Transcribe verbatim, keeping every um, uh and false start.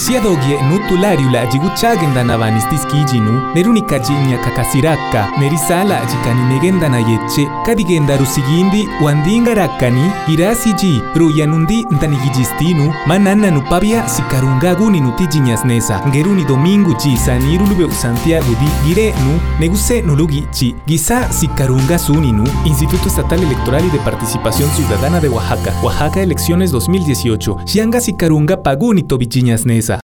Siadogie nutulario la jiguchagen navanistisquijinu, nerunica jiña kakasiraka, nerisala jikanimegenda nayeche, kadigenda rusigindi, wandinga rakani, irasiji, ruyanundi ntanigijistinu, manana nupabia sikarungaguni nutijiñas nesa, geruni domingo ji sanirulube Santiago di girenu, neguse nulugichi, guisa sikarunga suninu, Instituto Estatal Electoral y de Participación Ciudadana de Oaxaca, Oaxaca Elecciones dos mil dieciocho, Xianga sikarunga paguni tobichiñas nesa.